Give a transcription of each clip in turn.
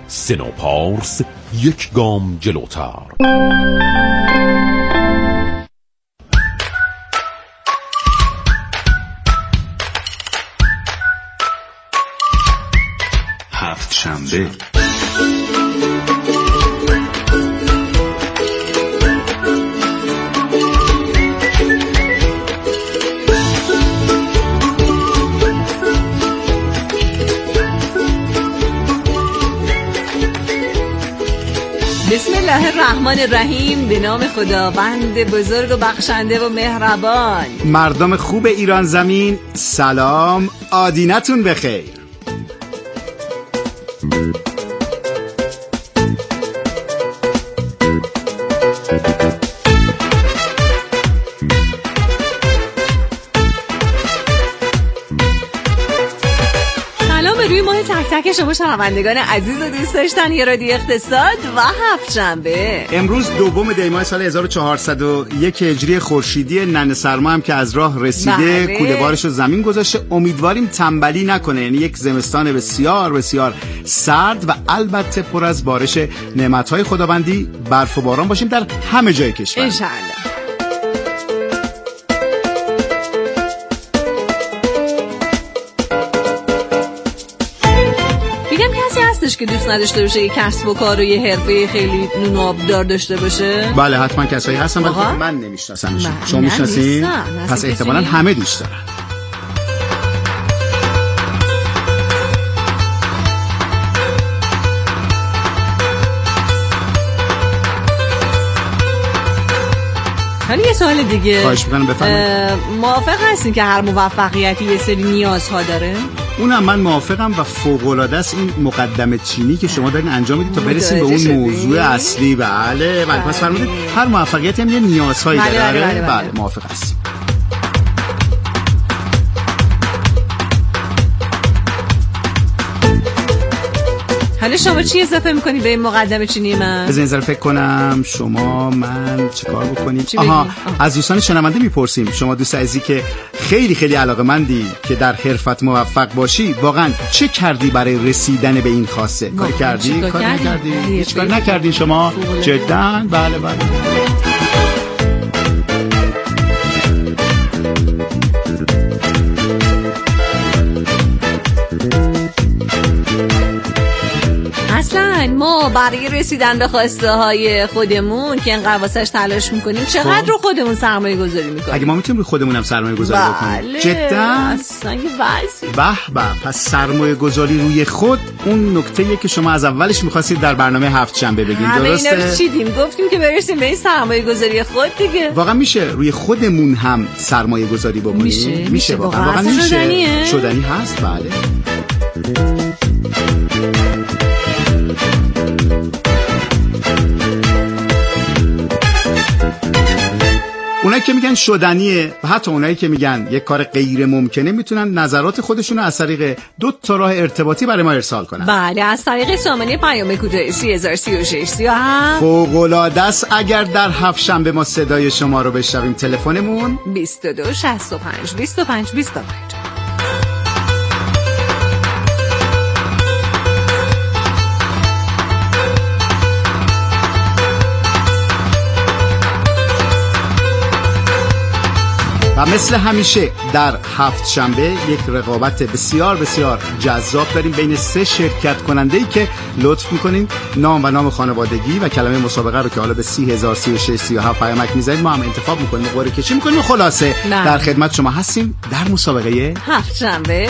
سینوپارس یک گام جلوتر. هفت شنبه بسم الله الرحمن الرحیم. به نام خداوند بزرگ و بخشنده و مهربان. مردم خوب ایران زمین سلام، آدینتون بخیر. تک تک شما شنوندگان عزیز و دوست داشتنی رادیو اقتصاد و هفت شنبه. امروز دوم دی ماه سال 1401 هجری خورشیدی. ننه سرما هم که از راه رسیده، کوله بارش رو زمین گذاشته. امیدواریم تنبلی نکنه، یعنی یک زمستان بسیار بسیار سرد و البته پر از بارش نعمت‌های خداوندی، برف و باران باشیم در همه جای کشور ان شاءالله. که دوست نداشته باشه یه کسب و کار و یه حرفه خیلی نون و آبدار داشته باشه؟ بله حتما کسایی هستن ولی من نمیشناسمشون. شما میشناسین؟ پس احتمالاً همه دوست دارن. حالا یه سوال دیگه. خواهش می‌کنم بفرمایید. موافق هستین که هر موفقیتی یه سری نیازها داره؟ اونم من موافقم و فوق‌العاده است این مقدمه چینی که شما دارین انجام میدید تا برسیم به اون موضوع اصلی. بله پس فرمودید هر موفقیتی هم یه نیازهایی داره. بله موافق هستم. حالا شما چی اضافه میکنی به این مقدمه چینی من؟ بذارین ذره فکر کنم. شما من چیکار بکنیم؟ از دوستان شنونده میپرسیم، شما دوست عزیزی که خیلی خیلی علاقه‌مندی که در حرفت موفق باشی، واقعا چه کردی برای رسیدن به این خواسته؟ کاری کردی؟ کاری نکردی؟ هیچ کاری نکردی شما؟ جدا؟ بله. ما برای رسیدن به خواسته های خودمون که اینقدر واسش تلاش میکنیم چقدر رو خودمون سرمایه گذاری میکنیم؟ اگه ما میتونیم رو خودمون هم سرمایه گذاری بکنیم. جدا؟ اصلا یه وضعی. به پس سرمایه گذاری روی خود اون نکته‌ایه که شما از اولش میخواستید در برنامه هفت شنبه بگین. درسته؟ اینا رو چیدیم، گفتیم که برسیم به این سرمایه گذاری خود دیگه. واقعا میشه روی خودمون هم سرمایه گذاری بکنیم؟ میشه واقعا میشه. شدنی هست. بله. اونایی که میگن شدنیه و حتی اونایی که میگن یک کار غیر ممکنه میتونن نظرات خودشون رو از طریق 2 راه ارتباطی برای ما ارسال کنن. بله، از طریق سامانه پیام کوتاه 303637. فوق‌العاده است اگر در هفت شنبه ما صدای شما رو بشنویم. تلفنمون 2265 25. و مثل همیشه در هفت شنبه یک رقابت بسیار بسیار جذاب داریم بین 3 شرکت کننده‌ای که لطف میکنین نام و نام خانوادگی و کلمه مسابقه رو که حالا به 30,036,37 پیامک میذارید ما هم انتخاب میکنیم، قرعه کشی میکنیم و خلاصه در خدمت شما هستیم در مسابقه هفت شنبه.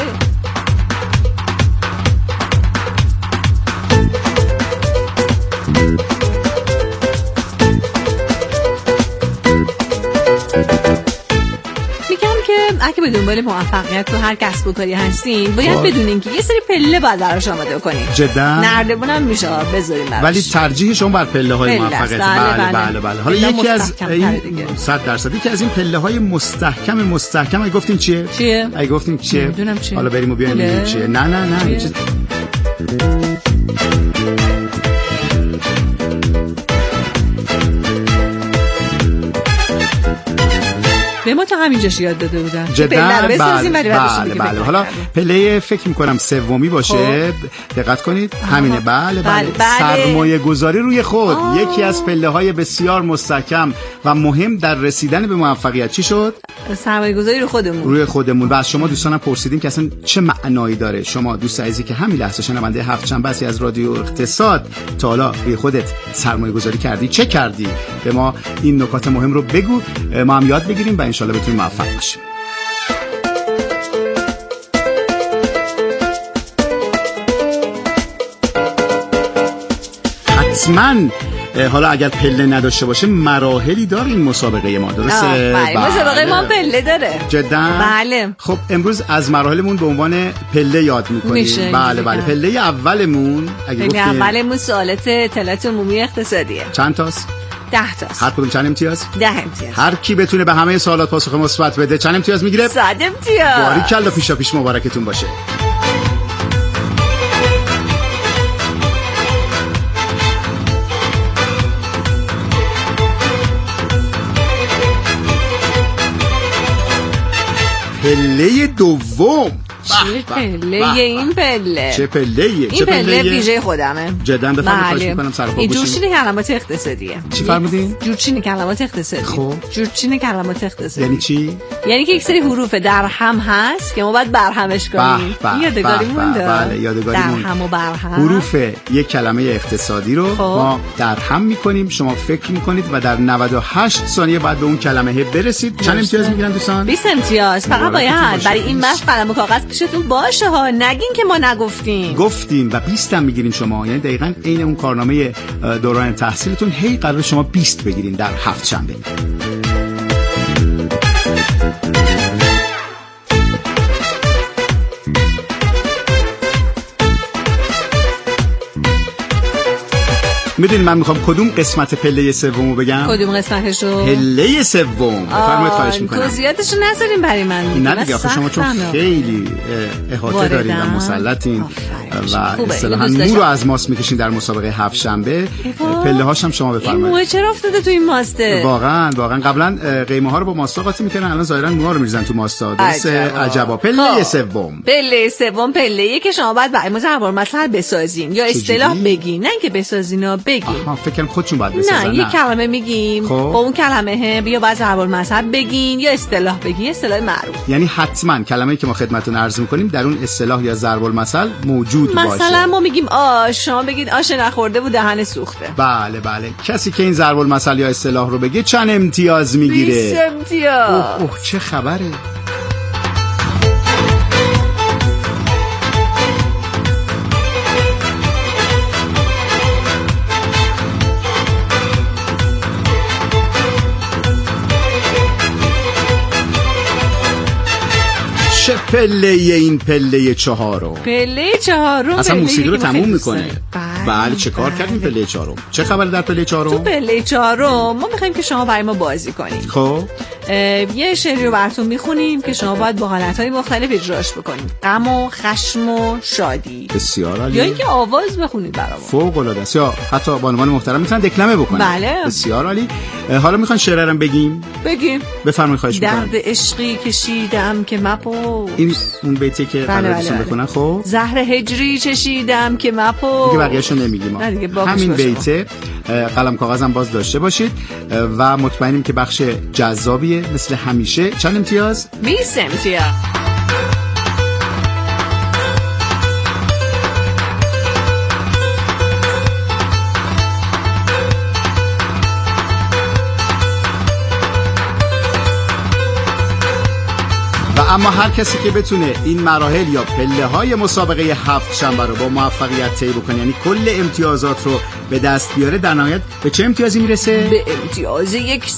اگه به دنبال موفقیت تو هر کسب و کاری هستین باید بدونین که یه سری پله باید براش آماده کنین. جدا نردبون هم میشه بذارین براش، ولی ترجیح شما بر پله های موفقیت. بله. حالا یکی از این 100% یکی از این پله های مستحکم اگه گفتیم چیه؟ اگه گفتیم چیه؟ حالا بریم و بیایم چیه؟ نه چیز به ما تا همینجاش یاد داده بودن جدا. بله. حالا پله فکر میکنم سومی باشه. دقت کنید. همینه. بله. سرمایه گذاری روی خود. یکی از پله های بسیار مستحکم و مهم در رسیدن به موفقیت. چی شد؟ سرمایه گذاری روی خودمون. و از شما دوستانم پرسیدیم که اصلا چه معنایی داره. شما دوست عزیزی که همین لحظه شنونده هفت شنبه هستی از رادیو اقتصاد، تا حالا روی خودت سرمایه گذاری کردی؟ چه کردی؟ به ما این نکات مهم رو بگو، ما هم یاد بگیریم و انشالله بتونیم موفق باشیم. حتما حالا اگر پله نداشته باشه مراحلی داره این مسابقه ما، درسته؟ مسابقه ما پله داره. جدا؟ بله. خب امروز از مراحلمون به عنوان پله یاد میکنیم. بله. پله اولمون سوالات اطلاعات عمومی اقتصادیه. چند تاست؟ 10 تاست. هر کدوم چند امتیاز؟ 10 امتیاز. هر کی بتونه به همه سوالات پاسخ مثبت بده چند امتیاز میگیره؟ 100 امتیاز. باریکلا، پیش مبارکتون باشه. پله دوم. چه پله این پله؟ چه پله‌ایه؟ این پله ویژه خودمه. جدا بفرمایید. خواهش می‌کنم سر پا باشید. جورچین کلمات اقتصادیه. چی فرمودین؟ جورچین کلمات اقتصادی. خب جورچین کلمات اقتصادی یعنی چی؟ یعنی که یک سری حروف در هم هست که ما باید برهمش کنیم. یادگاری مونده. بله یادگاری مونده. در هم و برهم. حروف یک کلمه اقتصادی رو ما در هم می‌کنیم. شما فکر می‌کنید و در 98 ثانیه بعد به اون کلمه برسید. چند امتیاز می‌گیرن دوستان؟ 20 امتیاز. فقط باید برای این مشق قلم و کاغذ پیشتون باشه ها، نگین که ما نگفتیم. گفتیم و 20 هم میگیرین شما. یعنی دقیقاً عین اون کارنامه دوران تحصیلتون هی قرار شما 20 بگیرین در هفت شنبه. میدونید من میخوام کدوم قسمت پله سومو بگم؟ کدوم قسمتشو؟ پله سوم. بفرمایید، خواهش میکنم. توضیحاتشو نذاریم برای من. نه دیگه، آخه شما چون خیلی احاطه دارید و مسلطین و اصطلاحاً نور رو از ماست میکشین در مسابقه هفت شنبه، پله هاش هم شما بفرمایید. این موه چرا افتاده تو این ماسته؟ واقعا قبلا قیمه ها رو با ماستا قاطی میکردن، الان ظاهرا موها رو میریزن تو ماستا. درسته؟ عجبا. پله سوم. پله سوم پله‌ای که شما باید برای ما مثلا بسازین یا اصطلاح بگین، نه اینکه بسازینا بگین. فکر کنم خودشون باید بسازن. نه، یه کلمه میگیم با اون کلمه بیا باید ضرب المثل بگین یا اصطلاح بگین، اصطلاح معروف. یعنی حتما کلمه‌ای که ما خدمتتون عرض می‌کنیم در اون اصطلاح یا ضرب المثل موجود باشه. مثلا ما میگیم آش، شما بگید آش نخورده بود دهن سوخته. بله. کسی که این ضرب المثل یا اصطلاح رو بگه چند امتیاز میگیره؟ 20 امتیاز. اوه چه خبره. چه پله این پله چهارم؟ پله چهارم اصلا موسیقی رو تموم میکنه. بله چه کار کردیم پله چهارم؟ چه خبره در پله چهارم؟ تو پله چهارم ما میخوایم که شما برای ما بازی کنید. خب یه شعری رو براتون میخونیم که شما باید با حالتهای مختلف اجراش بکنید. غم و خشم و شادی. بسیار عالی. یا اینکه آواز بخونید برامون. فوق العاده است. یا حتی بانوان محترم میتونن دکلمه بکنن. بله. بسیار عالی. حالا میخوان شعر رو بگیم؟ بفرمایید، خواهش می‌کنم. درد عشقی کشیدم که مپرس. این اون بیتی که قرار دوستان بخونن. خب زهر هجری چشیدم که مپرس. دیگه بقیه‌شو نمیگیم. همین بیت قلم کاغذم باز داشته باشید و مطمئنیم که بخش جذابیه مثل همیشه. چند امتیاز؟ 20 امتیاز. اما هر کسی که بتونه این مراحل یا پله های مسابقه هفت شنبه رو با موفقیت طی بکنه، یعنی کل امتیازات رو به دست بیاره، در نهایت به چه امتیازی میرسه؟ به امتیاز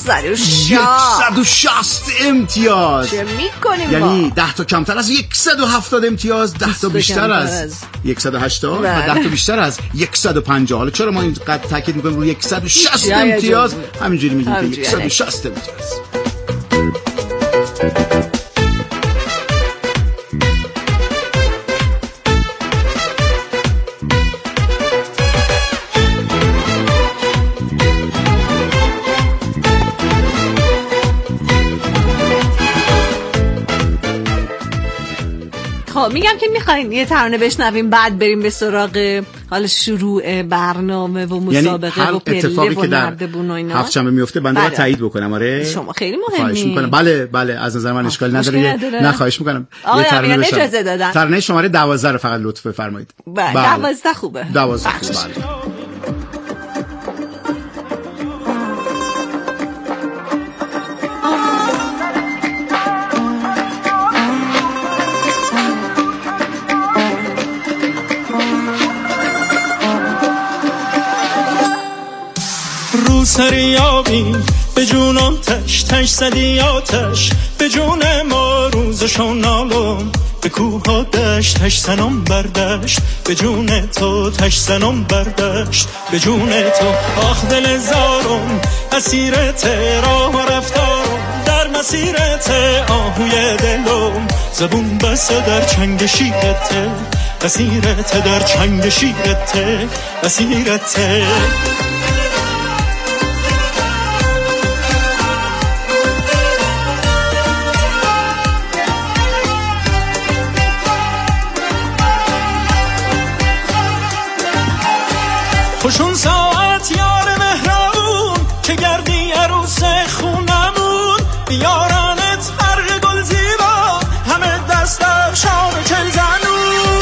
160 امتیاز. چه میکنیم یعنی 10 تا کمتر از 170 امتیاز، 10 تا بیشتر از 180 و 10 تا بیشتر از 150. حالا چرا ما اینقدر تاکید میکنیم روی 160 امتیاز؟ همینجوری میگیم که 160 امتیاز. خب میگم که میخواین یه ترانه بشنویم بعد بریم به سراغ حالا شروع برنامه و مسابقه یعنی و پله و نردبون و اینا. هفت شنبه میفته بنده باید تایید بکنم. آره شما خیلی مهمی. خواهش میکنم. بله از نظر من اشکالی نداره. نه خواهش میکنم. یه ترانه اجازه دادن. ترانه شماره 12 رو فقط لطف بفرمایید. 12 خوبه. 12 خوبه. سریابی به جونم تش زدی آتش به جون ما روزشون نالم به کوه ها دشت سنم بردشت به جون تو تش زنم بردشت به جون تو آخ دل زارم اسیرت راه و رفتارم در مسیرت آهوی دلم زبون بسته در چنگ شیرت اسیرت در چنگ شیرت اسیرت خوشون ساعت یار مهربون که گردی عروس خونمون بیارنت هر گل زیبا همه دستم شام چل زنون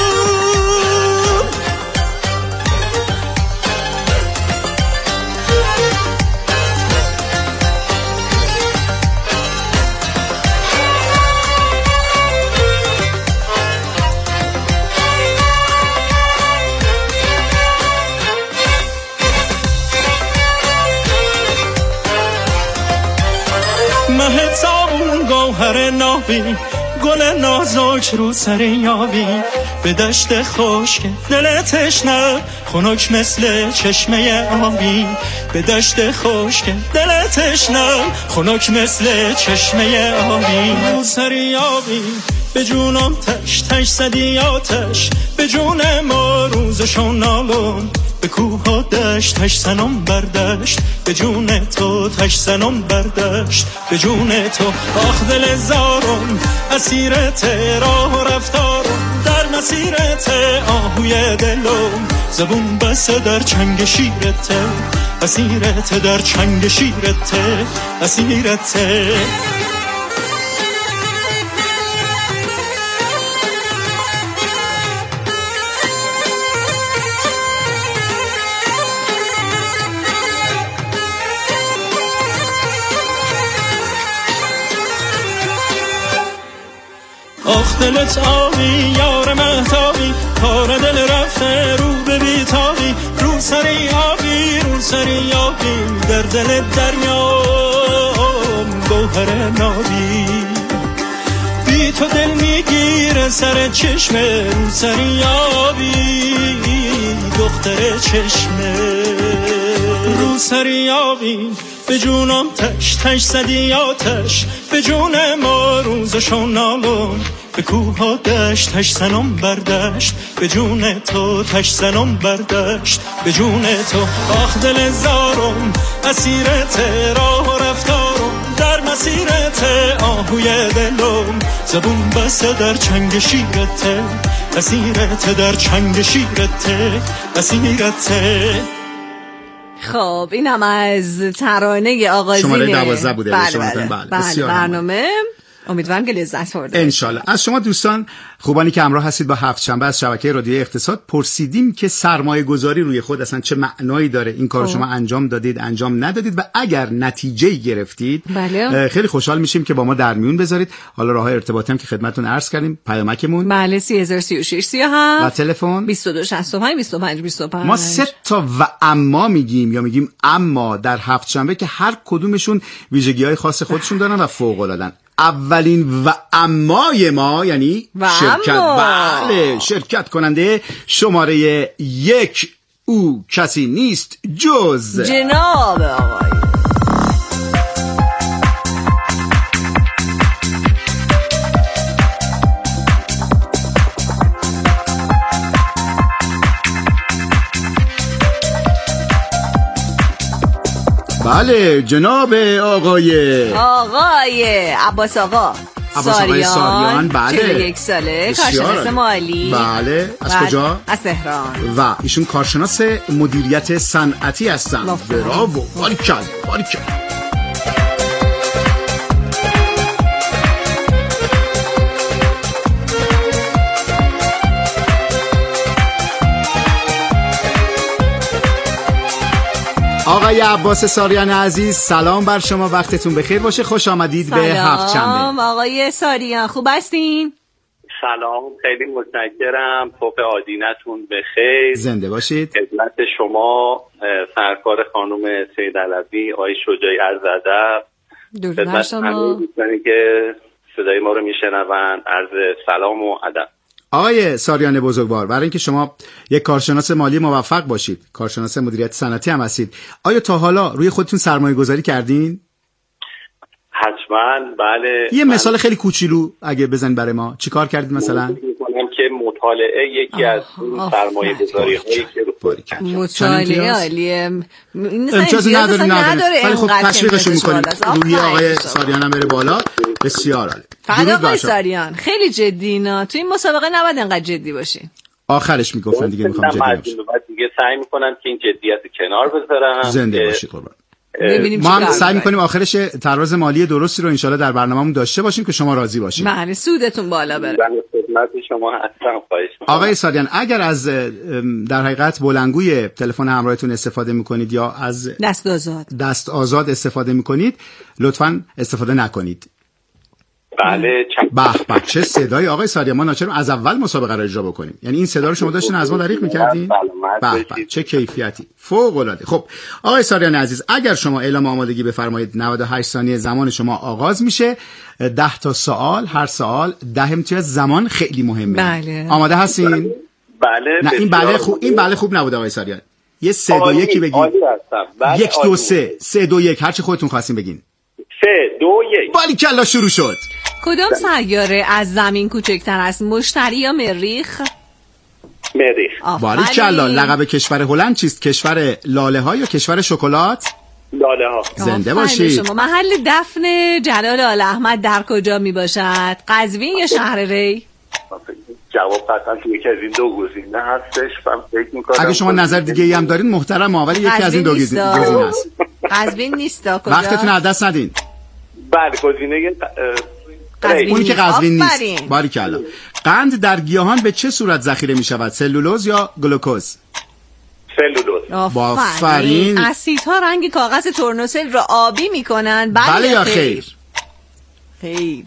گوهر نابی گل نازک رو سر یابی به دشت خشک دل تشنه خنک مثل چشمه آبی به دشت خشک دل تشنه خنک مثل چشمه آبی رو سر یابی به جونم تش زدی آتش به جون ما روزشون نالم به کوه ها دشت سنم بردشت به جون تو تش سنم بردشت به جون تو آخ دل زارم اسیرت راه و رفتارم در مسیرت آهوی دلم زبون بسته در چنگ شیرت اسیرت در چنگ شیرت اسیرت آخ دلت آبی یار مهتابی کار دل رفته رو به بیتابی رو سری آبی در دل دریام گوهر نابی بی تو دل میگیره سر چشمه رو سری آبی دختر چشمه رو سری آبی به جونم تش زدی آتش به جون ما روزشون نالم به کوه ها دشت سنم بردشت به جون تو تش سنم بردشت به جون تو آخ دل زارم اسیرت راه و رفتارم در مسیرت آهوی دلم زبون بسته در چنگ شیرت اسیرت در چنگ شیرت اسیرت. خب اینم از ترانه آغازین شماره 12 بوده. بله برنامه. امیدوارم که لذت برده انشالله. از شما دوستان خوبانی که همراه هستید با هفت شنبه از شبکه رادیوی اقتصاد پرسیدیم که سرمایه گذاری روی خود اصلا چه معنایی داره، این کار شما انجام دادید انجام ندادید و اگر نتیجه گرفتید بله. خیلی خوشحال میشیم که با ما در میون بذارید. حالا راه ارتباطی هم که خدمتتون عرض کردیم، پیامکمون بله 3036 37 و تلفن 2265 25. ما 3 تا و اما میگیم یا میگیم اما در هفت شنبه که هر کدومشون ویژگی‌های خاص خودشون دارن و فوق العاده‌ن. اولین و امای ما یعنی شرکت کننده شماره 1 او کسی نیست جز جناب آقای بله جناب آقای عباس آقا آقای ساریان. بله 41 ساله، کارشناس مالی. بله. از کجا؟ از تهران. و ایشون کارشناس مدیریت صنعتی هستن. براو، باریکلا باریکلا. آقای عباس ساریان عزیز، سلام بر شما، وقتتون بخیر باشه، خوش آمدید به هفت شنبه. سلام آقای ساریان، خوب هستین؟ سلام، خیلی متشکرم. صبح آدینتون بخیر. زنده باشید. خدمت شما سرکار خانم سید علوی، آقای شجاعی عرض ادب. درود بر شما. دوستانی که صدای ما رو میشنون عرض سلام و ادب. آقای ساریان بزرگوار، برای اینکه شما یک کارشناس مالی موفق باشید، کارشناس مدیریت صنعتی هم هستید، آیا تا حالا روی خودتون سرمایه گذاری کردین؟ حتما بله. یه مثال خیلی کوچولو اگه بزنید برای ما، چیکار کردید مثلا؟ می‌کنم که مطالعه یکی از سرمایه گذاری هایی که مطالعه عالیه. امتیازی نداره. ولی خب تشویقشون میکنیم روی آقای ساریان هم بره بالا. بسیار عالی. فقط آقای ساریان خیلی جدی نه، تو این مسابقه نباید انقدر جدی باشی. آخرش میگفتن دیگه میخوام جدی باشم. بعد دیگه سعی میکنم که این جدیت کنار بذارم. زنده باشید قربان. ما هم سعی میکنیم آخرش تراز مالی درستی رو انشالله در برنامه‌مون داشته باشیم که شما راضی باشید. بله، سودتون بالا بره. خدمت شما هستم. خواهش می‌کنم. آقای ساریان، اگر از در حقیقت بلندگوی تلفن همراهتون استفاده میکنید یا از دست آزاد استفاده میکنید، لطفاً استفاده نکنید. بله. به چه صدای آقای ساریان، ما ناچاریم از اول مسابقه را اجرا بکنیم. یعنی این صدا رو شما داشتین از ما دریغ می‌کردین؟ به چه کیفیتی، فوق العاده. خب آقای ساریان عزیز، اگر شما اعلام آمادگی بفرمایید، 98 ثانیه زمان شما آغاز میشه. 10 تا سوال، هر سوال 10 امتیاز. زمان خیلی مهمه. بله. آماده هستین؟ بله. نه این بله خوب نبود آقای ساریان. یه 3 2 1 بگین. 1 2 3 3 2 1 هر چی خودتون خواستین بگین. 3 2 1. باریکلا، شروع شد. کدام سیاره از زمین کوچکتر است؟ مشتری یا مریخ؟ مریخ. باریکلا. لقب کشور هلند چیست؟ کشور لاله ها یا کشور شکلات؟ لاله ها. زنده باشید. شما محل دفن جلال آل احمد در کجا می باشد؟ قزوین یا شهر ری؟ جواب قطعا که یکی از این دو گزینه هستش. من فکر می‌کنم اگه شما نظر دیگه هم دارین محترم، ولی یکی از این دو گزینه است. قزوین نیست. کجا؟ وقتتون از دست ندین. بله، گزینه اونی که قزوین نیست. باریکلا. قند در گیاهان به چه صورت ذخیره می شود؟ سلولوز یا گلوکوز؟ سلولوز. آفرین. اسیدها رنگ کاغذ تورنوسل را آبی میکنن. بله یا خیر؟ خیر.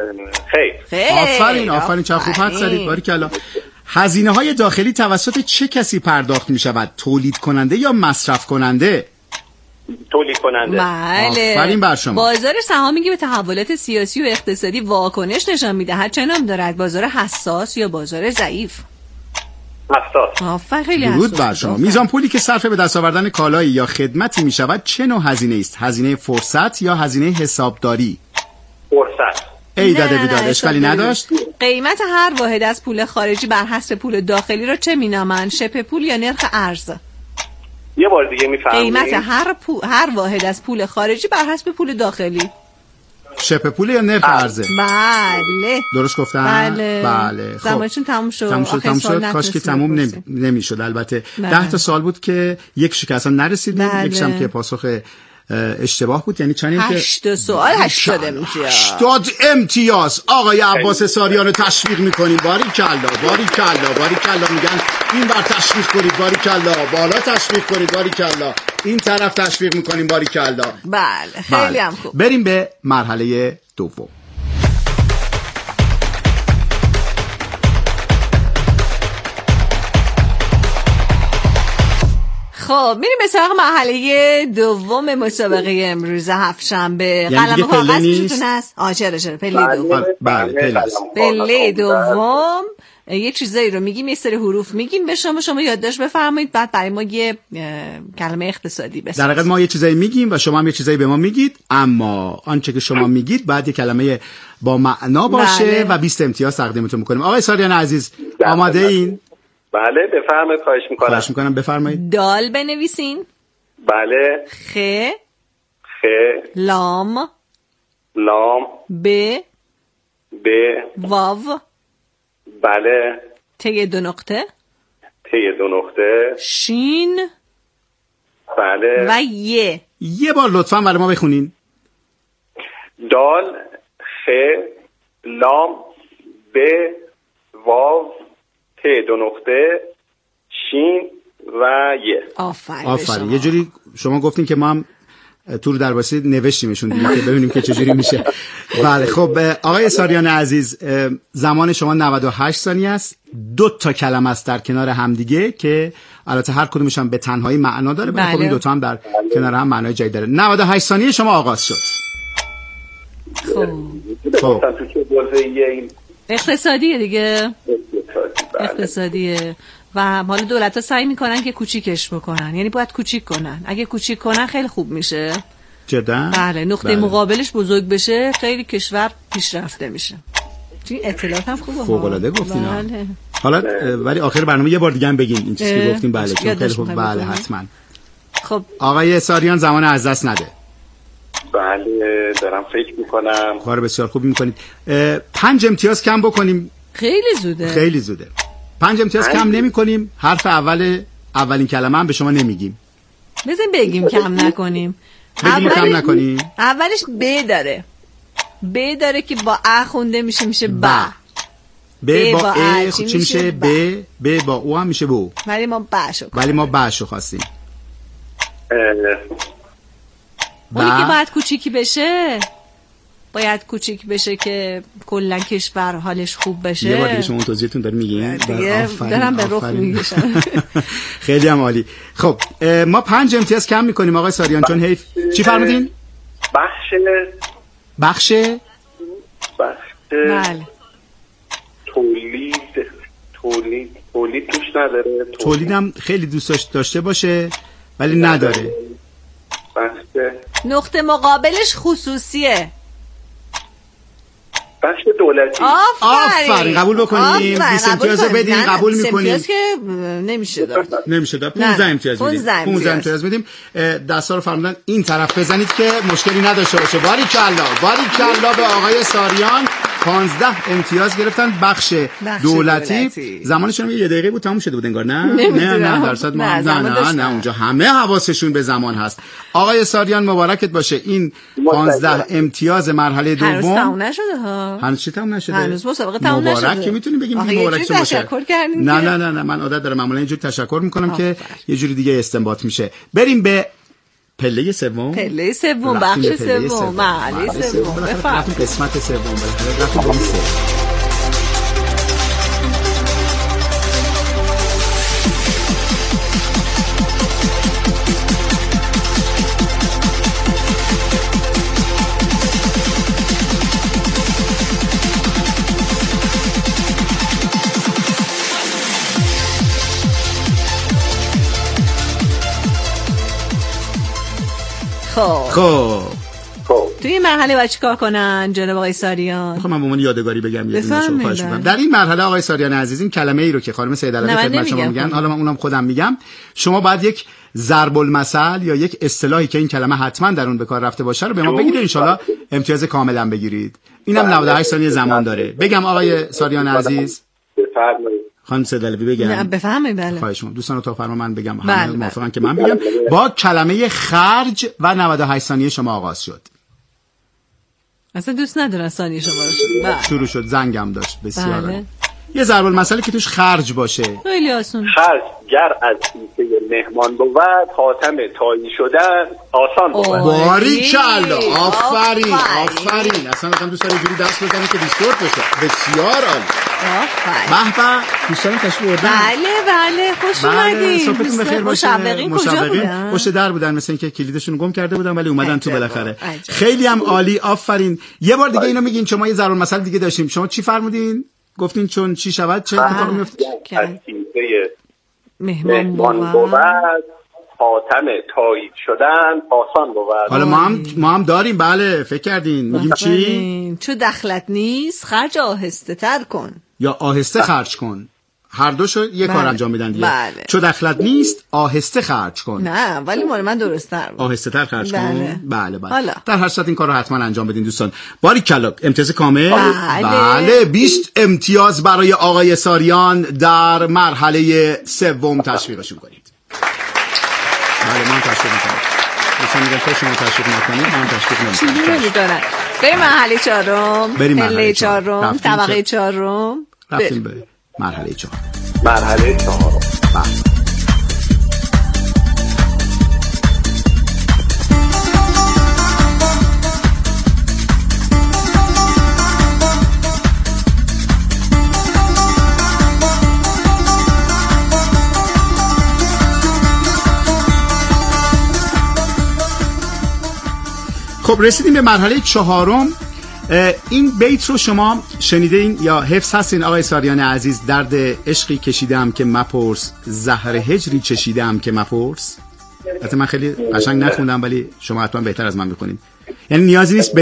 آفرین چه خوب حد زدید. باریکلا. هزینه های داخلی توسط چه کسی پرداخت می شود؟ تولید کننده یا مصرف کننده؟ تولید کننده. بله. آفرین بر شما. بازار سهامی که به تحولات سیاسی و اقتصادی واکنش نشان میدهد چه نام دارد؟ بازار حساس یا بازار ضعیف؟ حساس. آفرین. درود بر شما. میزان پولی که صرف به دست آوردن کالایی یا خدمتی می شود چه نوع هزینه است؟ هزینه فرصت یا هزینه حسابداری؟ فرصت. ای داده بیداد، اشکالی نداشت. قیمت هر واحد از پول خارجی بر حسب پول داخلی را چه مینامند؟ شبه پول یا نرخ ارز؟ یه بار دیگه میفهمید؟ قیمت هر واحد از پول خارجی بر حسب پول داخلی. شبه پول یا نرخ ارزه؟ بله. درست گفتم؟ بله. زمانشون تموم شد. کاش که تموم نمیشد. البته 10 تا سوال بود که یک اصلا نرسیدیم. یکیش هم که پاسخ اشتباه بود. یعنی چنین که 8 سوال 80 امتیاز. 80 امتیاز. آقای عباس ساریان رو تشویق میکنیم. باریکلا میگن این بر تشویق کنید. باریکلا. بالا تشویق کنید. باریکلا. این طرف تشویق میکنیم. باریکلا. بله، خیلی هم خوب. بریم به مرحله دوم. خب میریم به سراغ مرحله دوم مسابقه امروز هفت‌شنبه. قلم و کاغذ پیشتون هست؟ چرا پله دوم. بله پله دوم یه چیزایی رو میگیم، یه سری حروف میگیم به شما یادداشت بفرمایید، بعد برای ما یه کلمه اقتصادی بسازید. در حقیقت ما یه چیزایی میگیم و شما هم یه چیزایی به ما میگید، اما آنچه که شما میگید بعد یه کلمه با معنا باشه و 20 امتیاز تقدیمتون میکنیم. آقای ساریان عزیز آماده این؟ بله بفرمایید. خواهش میکنم بفرمایید. دال بنویسین. بله. خ خ لام لام ب ب واو بله ت 2 نقطه ت 2 نقطه شین بله و یه بار لطفاً برای ما بخونین. دال خ لام ب واو ت 2 نقطه شین و آفرین. یه جوری شما گفتین که ما هم تور درباسی نوشتیمشون دیگه که ببینیم که چجوری میشه. بله خب آقای ساریان عزیز، زمان شما 98 ثانیه است. 2 تا کلمه است در کنار همدیگه که البته هر کدومش هم به تنهایی معنا داره، ولی خب این دو تا هم در کنار هم معنای جدید داره. 98 ثانیه شما آغاز شد. خب اقتصادیه دیگه، اقتصادیه و حالا دولت‌ها سعی میکنن که کوچیکش بکنن، یعنی باید کوچیک کنن. اگه کوچیک کنن خیلی خوب میشه. جدا؟ بله، نقطه مقابلش بزرگ بشه خیلی کشور پیشرفته میشه. این اطلاعات هم خوبه. فوق‌العاده گفتین. بله. حالا ولی آخر برنامه یه بار دیگه هم بگین این چیزی که گفتیم. بله چون خیلی خوب. بله حتما. خب آقای ساریان زمان از دست نده. بله دارم فکر میکنم. کار بسیار خوبی میکنید. 5 امتیاز کم بکنیم. خیلی زوده. 5 امتیاز کم نمی کنیم. حرف اولین کلمه هم به شما نمیگیم. بزن بگیم کم نکنیم. کم نکنیم. اولش ب داره که با ا خونده میشه با. ب با ا چی میشه؟ ب با او هم میشه بو. ولی ما بشو خواستیم. اونی که باید کوچیک بشه که کلا کشور حالش خوب بشه. یه بار دیگه شما توضیحتون دارین میگین؟ دارم به رخ میگیشم. خیلی هم عالی. خب ما 5 امتیاز کم میکنیم آقای ساریان چون حیف. چی فرمودین؟ بخش بله. تولید توش نداره. تولیدم خیلی دوست داشته باشه ولی نداره. بخش نقطه مقابلش خصوصیه. بخش دولتی. آفرین. قبول بکنیم. 20 امتیاز رو بدیم. قبول میکنیم. 20 امتیاز که نمیشه داد. 15 امتیاز میدیم. 15 امتیاز میدیم. دستا رو فرمودن این طرف بزنید که مشکلی نداشته باشه. باریکلا به آقای ساریان. 15 امتیاز گرفتن. بخش دولتی. زمانشون یه دقیقه بود تموم شده بود انگار. نه درصد ما نه اونجا همه حواسشون به زمان هست. آقای ساریان مبارکت باشه. این 15 امتیاز مرحله دوم هنوز تموم نشده ها. هنوز چی تموم نشده؟ هنوز مسابقه تموم نشده. مبارک که میتونیم بگیم مبارک باشه. تشکر کردیم. نه من عادت دارم معمولا اینجوری تشکر میکنم که یه جوری دیگه استنباط میشه. بریم به پله سوم. بخش سوم. مرحله سوم. بفرمایید. قسمت سوم. رفتیم خب توی این مرحله باید چیکار کنن جناب آقای ساریان؟ خب من به عنوان یادگاری بگم یه دونه‌شو خواهش می‌کنم. در این مرحله آقای ساریان عزیز این کلمه ای رو که خانم سیدعلوی خدمت شما میگن، حالا من اونم خودم میگم، شما باید یک ضرب المثل یا یک اصطلاحی که این کلمه حتما در اون به کار رفته باشه رو به ما بگید، ان شاءالله امتیاز کاملا بگیرید. اینم 98 ثانیه زمان داره. بگم آقای ساریان عزیز؟ بفرمایید. خانم سیدعلوی بگم؟ نه بفهمید. بله. خواهش می‌کنم. دوستان اتاق فرمان من بگم. همه موافقن که من بگم. با کلمه خرج و 98 ثانیه شما آغاز شد. اصلا دوست ندارن ثانیه شما رو شد. شروع شد. زنگم داشت. بسیار. یه ضرب المثل که توش خرج باشه. خیلی آسون. خرج گر از کیسه مهمان بود حاتم تایی شدن آسان بود. باریکلا. آفرین. اصلا من دوست دارم اینجوری دست بزنید که دیسکورد بشه. بسیار عالی. آفرین. به دوستان تشریف آوردن. بله خوش اومدید. صبحتون بخیر باشه. مشوقین کجا بودن؟ پشت در بودن، مثل اینکه کلیدشون گم کرده بودن ولی اومدن تو بالاخره. خیلی هم عالی. آفرین. یه بار دیگه اینو میگین. شما یه ضرب المثل دیگه داشتیم. شما چی فرمودین؟ گفتین چون چی شود چه اتفاقی میفته؟ از کیسه مهمان بود حاتم تایید شدن آسان بود. حالا ما هم داریم. بله فکر کردین میگیم چی؟ چو دخلت نیست خرج آهسته تر کن یا آهسته خرج کن. هر دوشو یک کار انجام میدن دیگه. بله. چون دخلت نیست آهسته خرج کن. نه ولی مال من درست‌تر بود. آهسته تر خرج کن. بله. حالا. در هر صورت این کار رو حتما انجام بدین دوستان. باریکلا، امتیاز کامل. بله 20 امتیاز برای آقای ساریان در مرحله سوم. تشویقشون کنید. بله من تشویق می‌کنم. دوستان میگن که شما تشویق نکنید من تشویق نمی‌کنم. چیزی نمی‌دونن. بریم مرحله چهارم. مرحله چهارم. طبقه چهارم. رفتیم به مرحله چهارم. مرحله چهارم. بله. خب رسیدیم به مرحله چهارم. این بیت رو شما شنیدین یا حفظ هستین آقای ساریان عزیز؟ درد عشقی کشیدم که مپرس، زهر هجری چشیدم که مپرس. البته من خیلی قشنگ نخوندم ولی شما حتما بهتر از من میخونین. یعنی نیازی نیست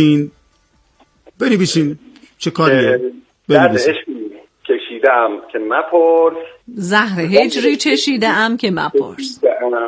بنویسین چه کاریه. درد عشقی کشیدم که مپرس، زهر هجری چشیدم که مپرس.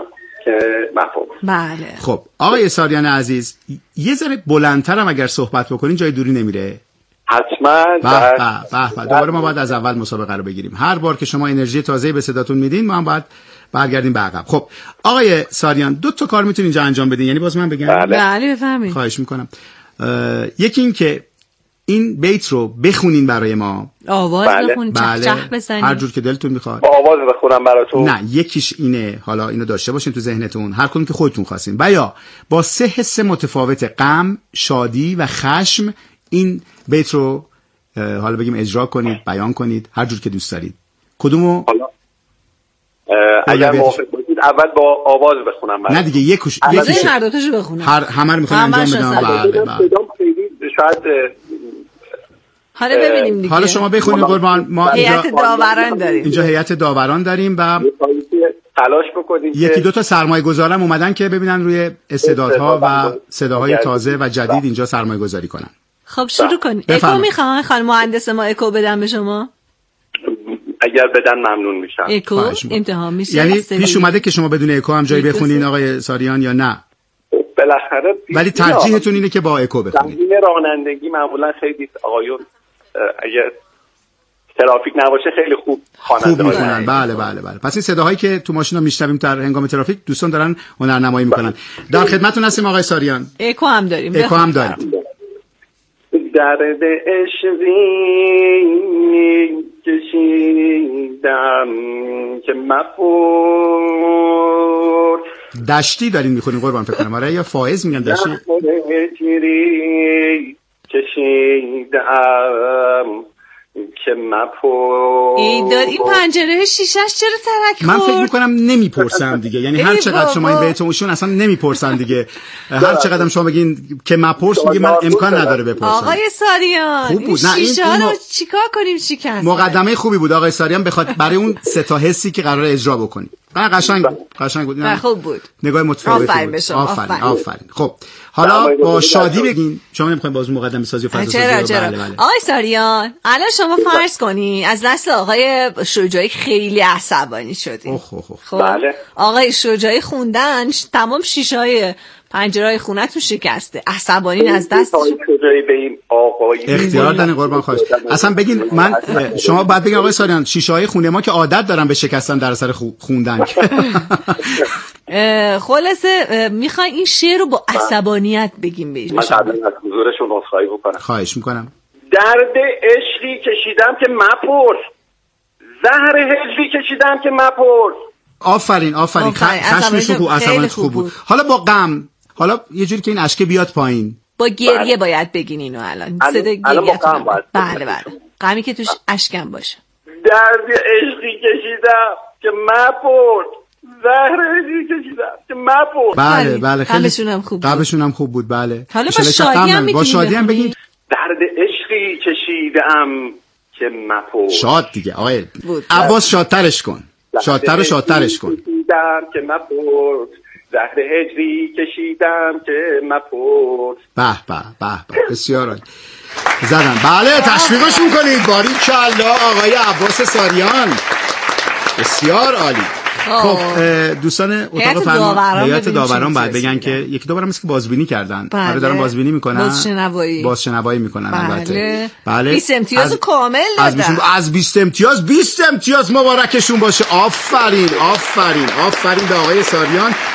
بله. خب آقای ساریان عزیز یه ذره بلندتر هم اگر صحبت بکنین جای دوری نمیره. حتما. به دوباره ما باید از اول مسابقه رو بگیریم. هر بار که شما انرژی تازه‌ای به صداتون میدین ما هم باید برگردیم به عقب. خب آقای ساریان 2 تا کار میتونین اینجا انجام بدین. یعنی باز من بگم؟ بله بفرمایید. خواهش میکنم. یکی این که این بیت رو بخونین برای ما. آواز بخونین. چخ بزنین. هر جور که دلتون میخواد. آواز بخونم براتون؟ نه یکیش اینه، حالا اینو داشته باشین تو ذهنتون، هر کدوم که خودتون خواستین. و یا با 3 حس متفاوت، غم، شادی و خشم این بیت رو حالا بگیم اجرا کنید، بیان کنید، هر جور که دوست دارید. کدومو؟ اگر موافق باشید اول با آواز بخونم براتون. نه دیگه یکیش هر دو تاشو بخونم. همه رو میخوام انجام بدم. بله. شاید حالا ببینیم دیگه. حالا شما بخونید قربان. ما هیئت داوران داریم. اینجا هیئت داوران داریم و تلاش بکنید. یکی 2 تا سرمایه‌گذارم اومدن که ببینن روی استعدادها و صداهای تازه و جدید اینجا سرمایه‌گذاری کنن. خب شروع کنید. اکو میخوان خانم مهندس ما اکو بدم به شما؟ اگر بدن ممنون میشم. اکو امتحان میشه. یعنی پیش اومده که شما بدون اکو هم جایی بخونین آقای ساریان یا نه؟ بالاخره ولی ترجیحتون اینه که با اکو بخونید. تمرین رانندگی معمولا خیلی آقایون اگر ترافیک نباشه خیلی خوب خواننده میخونن. بله. پس این صداهایی که تو ماشینا میشنویم در هنگام ترافیک دوستان دارن هنرنمایی میکنن. در خدمتتون هستیم آقای ساریان. اکو هم داریم. درد عشقی کشیدم که مپرس. دشتی دارین میخونین قربان فکر کنم. آره یا فائز میگن دشتی. کشیدم که مپرس. این پنجره شیشه‌اش چرا ترک خورد؟ من فکر میکنم نمیپرسم دیگه. یعنی هر چقدر شما این بهتونشون اصلا نمیپرسن دیگه. هر چقدر شما بگین که مپرس میگه من امکان نداره بپرسم. آقای ساریان این شیشه رو چیکار کنیم شکست؟ مقدمه خوبی بود آقای ساریان بخاطر برای اون 3 تا حسی که قراره اجرا بکنید. قشنگ بود. خوب بود. نگاه متفاوتی بود. آفرین. خب حالا با شادی بگین. شما نمیخواین بازم مقدمه سازی و فضا سازی. بله. آقای ساریان الان شما فرض کنین از دست آقای شجاعی خیلی عصبانی شدین. خب بله. آقای شجاعی خوندن تمام شیشه‌های پنجره‌های خونه‌تون شکسته. عصبانی از دست شجاعی به این آقای اختیار دادن قربان خواهش. اصلا بگین من شما بعد بگین آقای ساریان شیشه‌های خونه ما که عادت دارن به شکستن در اثر خوندن. خلاصه میخوای این شعر رو با عصبانیت بگیم بهش. من قبلا از حضورشون عذرخواهی بکنم. خواهش میکنم. درد عشقی کشیدم که مپرس، زهر هجری کشیدم که مپرس. آفرین. عصبانیت خوب بود. حالا با غم، حالا یه جوری که این اشک بیاد پایین. با گریه باید بگین اینو الان. صدای گریه. بله. غمی که توش اشکم باشه. درد عشقی کشیدم که مپرس، زهر هجری کشیدم که مپرس. بله خیلی قبلشون هم خوب بود. بله. حالا با شادی هم بگین. درد عشقی کشیدم که مپرس. شاد دیگه عباس شادترش کن. شادترش کن. که مپرس زهر هجری کشیدم که مپرس. به به به به، بسیار عالی زدن. بله تشویقش میکنید. باریکالله آقای عباس ساریان، بسیار عالی. خب دوستان اتاق فرمان، هیئت داوران باید بگن که یکی دو بارم مثل که بازبینی کردن. آره دارن بازبینی میکنن، بازشنوایی میکنن. البته بله 20 امتیاز کامل دادن. از 20 امتیاز 20 امتیاز مبارکشون باشه. آفرین آفرین آفرین به آقای ساریان.